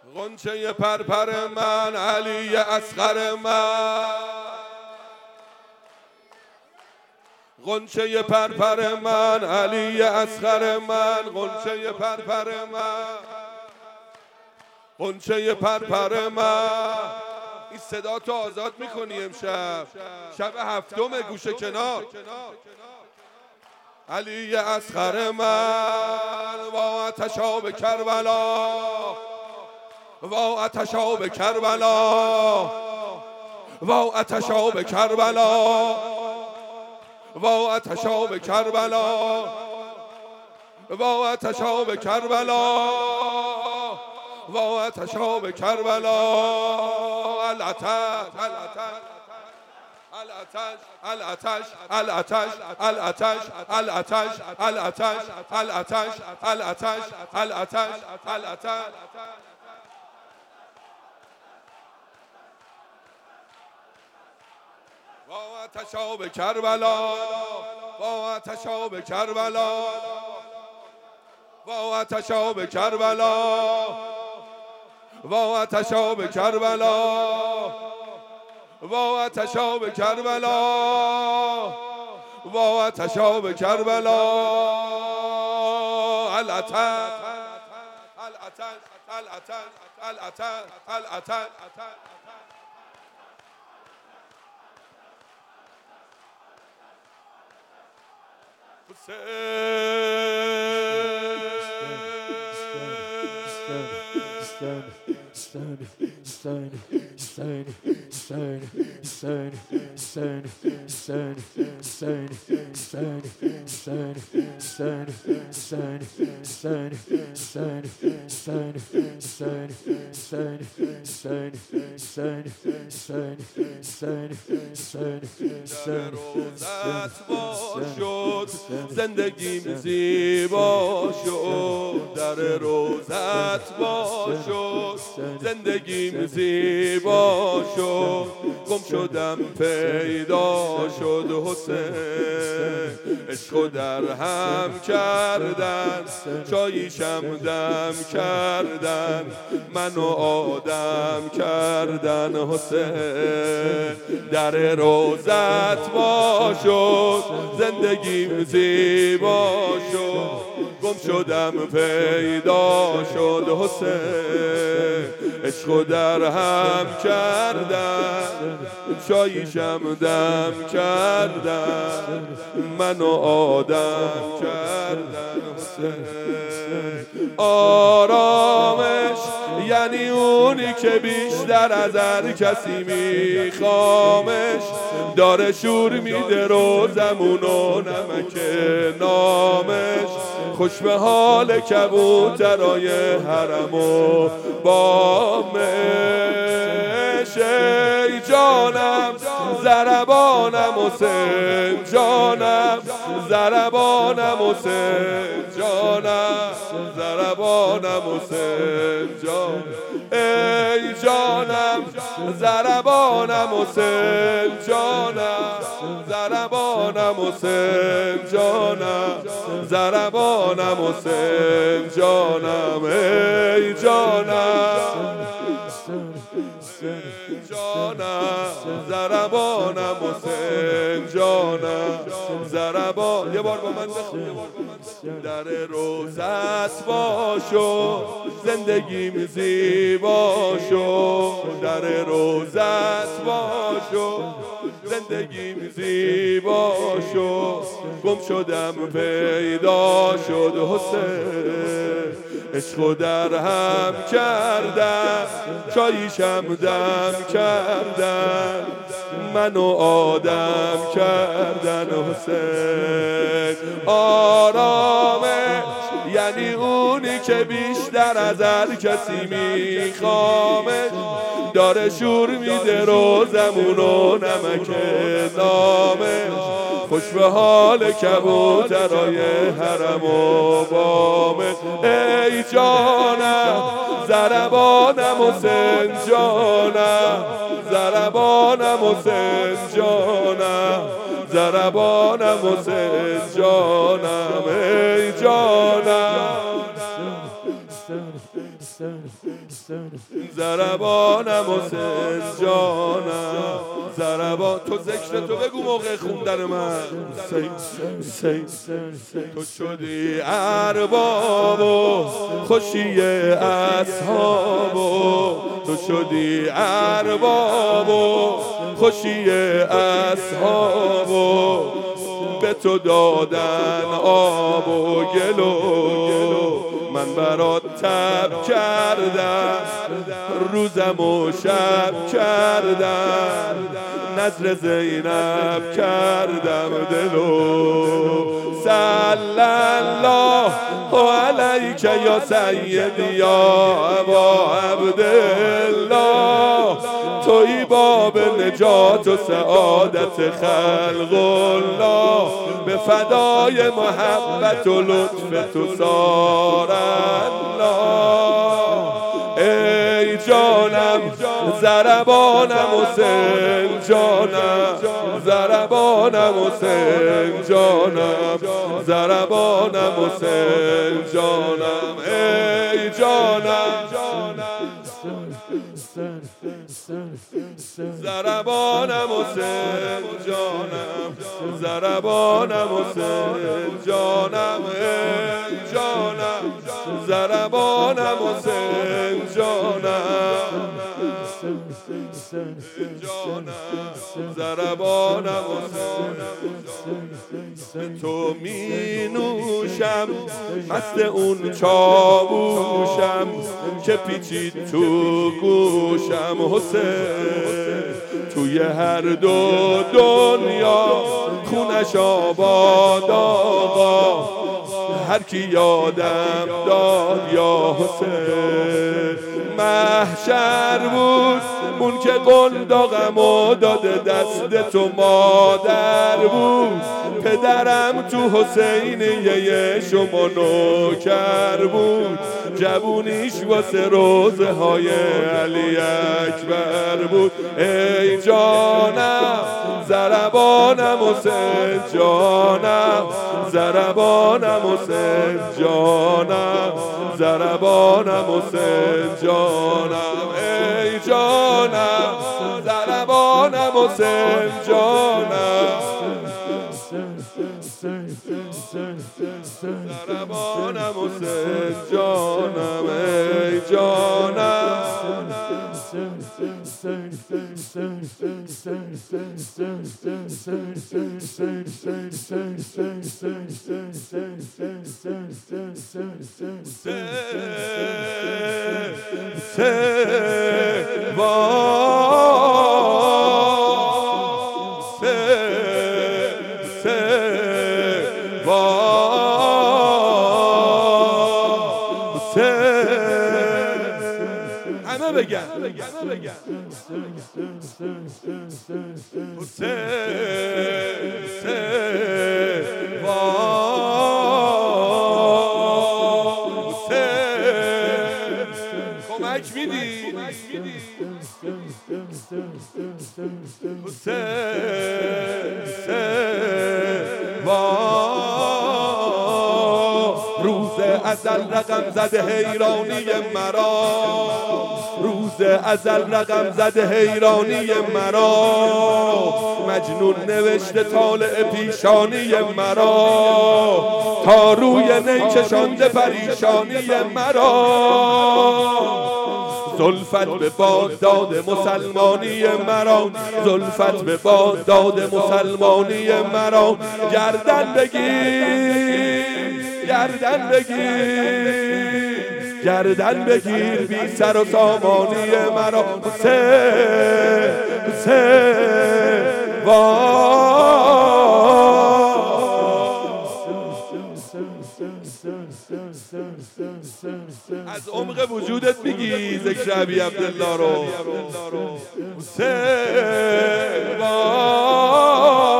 غنچه پرپر من علی اصغر من، غنچه پرپر من علی اصغر من، غنچه پرپر من، غنچه پرپر من. این صدا تو آزاد میکنی امشب، شب هفتم گوشه کنار. علی اصغر من وا آتش آب کربلا، وا آتش آب کربلا، وا آتش آب کربلا، وا آتش آب کربلا، وا آتش آب کربلا، وا آتش آب کربلا. العتش العتش العتش العتش العتش العتش العتش العتش العتش العتش العتش. وا آتش آب کربلا، وا آتش آب کربلا، وا آتش آب کربلا، وا آتش آب کربلا، وا آتش آب کربلا، وا آتش آب کربلا. العتش العتش العتش العتش العتش. روزت وا شد زندگیم زیبا شد، در روزت وا شد زندگیم زیبا شد، گم شدم پیدا شد حسین، عشق در هم کردن چاییشم دم کردن، منو آدم کردن حسین. در روزت وا شد زندگیم زیبا شد، گم شدم پیدا شد حسین، عشق در هم کردن چاییشم دم کردن، منو آدم کردن حسین. آرامش یعنی اونی که بیشتر از هر کسی میخوامش، داره شور میده روزمون و نمک نامش، خوش به حال کبوترای حرم و بامش. ای جانم ضربانم حسین جانم، ضربانم حسین جانم، ضربانم حسین جان. ای جانم ضربانم حسین جانم، ضربانم حسین جانم، ضربانم حسین جانم. ای جانم جانم، ضربانم حسین جانم، ضربان. یه بار با من بخون. در روزت وا شد زندگیم زیبا شد، در روزت وا شد زندگیم زیبا شد، گم شدم پیدا شد حسین، عشق در هم کردن چاییشم دم کردن، منو آدم کردن حسین. آرامش یعنی اونی که بیشتر از هر کسی میخوامش، داره شور میده روزمون و نمک نامش، خوش به حال کبوترای حرم و بامش. ای جانم ضربانم حسین جانم، ضربانم حسین جانم، ضربانم حسین جانم. ای جانم ضربانم حسین جانم، ضربان. تو ذکر تو بگو موقع خوندن من. تو شدی ارباب و خوشی اصحاب و تو شدی ارباب و خوشی اصحاب و به تو دادن آب و گل و من برات تب کردم، روزم و شب کردم، نظر زینب کردم دلو. صلی الله علیک یا سیدی یا ابا عبدالله، تویی باب نجات و سعادت خلق الله، به فدای محبت و لطف تو سار الله. ای جانم ضربانم حسین جانم، ضربانم حسین جانم، ضربانم حسین جانم. ای جانم ضربانم حسین جانم، ضربانم حسین جانم. ای جانم ضربانم حسین جانم، ضربانم حسین. تو می نوشم مست اون چاووشم که پیچید تو گوشم حسین، توی هر دو دنیا خونش آباد آقا، هر کی یادم داد یا حسین. محشر بود اون که قنداقمو داده دست تو مادر بود، پدرم تو حسینیه شما نوکر بود، جوونیش واسه روزه های علی اکبر بود. ای جانم ضربانم حسین جانم، ضربانم حسین جانم، ضربانم حسین جانم. ای جانم ضربانم حسین جانم، ضربانم حسین جانم. ای جانم همه بگن کمک میدی روز ازل رقم زده حیرانی مرا، روز ازل رقم زده حیرانی مرا، مجنون نوشته طالع پیشانی مرا، تا روی نی کشانده پریشانی مرا. زلفت به باد داد مسلمانی مرا، زلفت به باد داد مسلمانی مرا. گردن بگیر گردن بگیر گردن بگیر بی سر و سامانی مرا. حسین حسین از عمق وجودت میگی ذکر ابی عبدالله رو.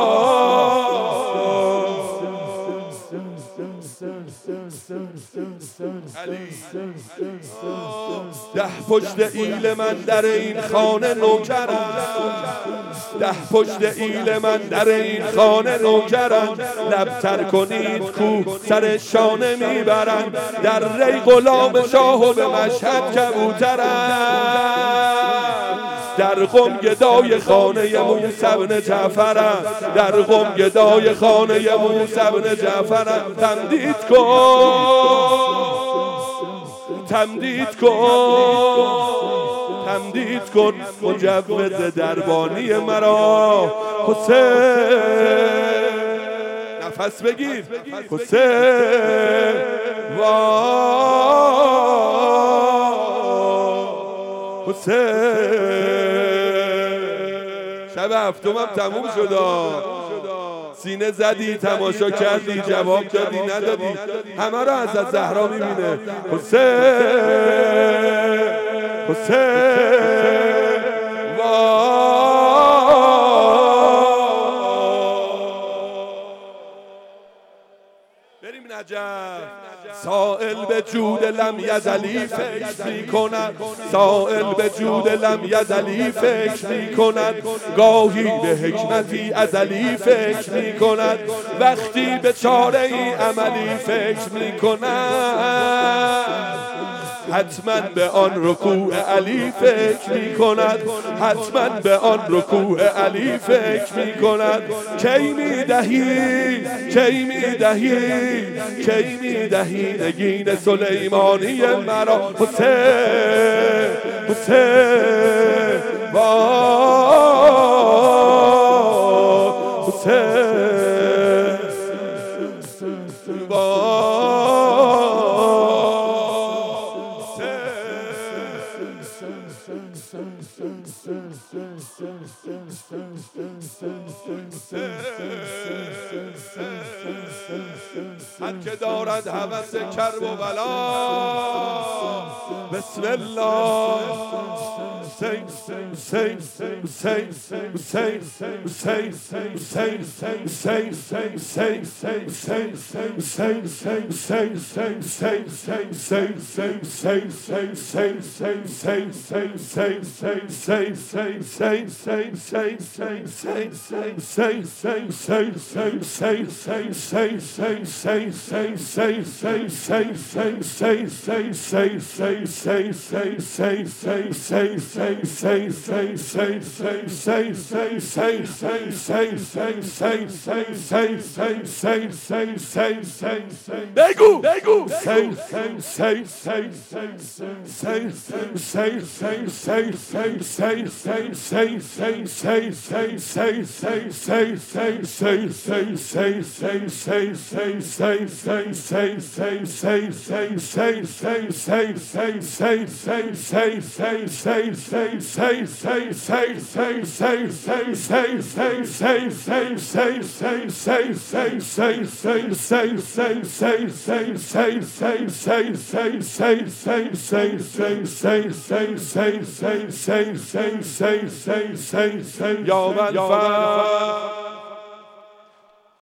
حسین ده پشت ایل من در این خانه نوکرم، ده پشت ایل من در این خانه نوکرم. لبتر کنید کو سر شانه میبرند، در ری غلام شاه و به مشهد کبوترم. در قم گدای خانه موسی بن جعفرم، در قم گدای خانه موسی بن جعفرم. تمدید کن، تمدید کن، تمدید کن مجوز دربانی مرا حسین. نفس بگیر حسین. حسین شب هفتمم تموم شد، سینه زدی، تماشا کردی، جواب دادی ندادی، همه رو از زهرا میبینه. حسین حسین بریم نجف. سائل به جود لم یزلی فکر می کند، سائل به جود لم یزلی فکر می کند، گاهی به حکمتی ازلی فکر می کند، وقتی به چاره ای عملی فکر می کند. حتما به آن رکوع علی فکر می کند، حتما به آن رکوع علی فکر می کند. کی می دهی، کی می دهی، کی می دهی نگین سلیمانی مرا حسین. حسین حسین هر که دارد هوس کرب و بلا بسم الله. حسین حسین حسین حسین حسین حسین حسین بگو بگو یا من